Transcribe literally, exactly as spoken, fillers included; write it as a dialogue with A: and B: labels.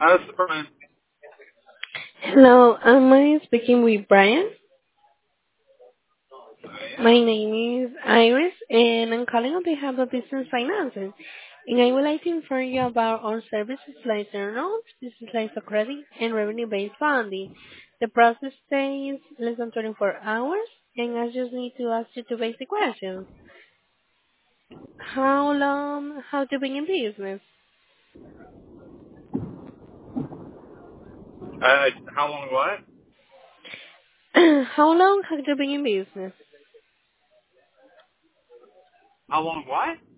A: Uh, this is Brian.
B: Hello, am I speaking with Brian?
A: I
B: My
A: am.
B: name is Iris, and I'm calling on behalf of Business Finances. And I would like to inform you about our services like journals, business lines of credit, and revenue-based funding. The process takes less than twenty-four hours, and I just need to ask you two basic questions. How long have you been in business?
A: Uh, how long what?
B: How long have you been in business?
A: How long what?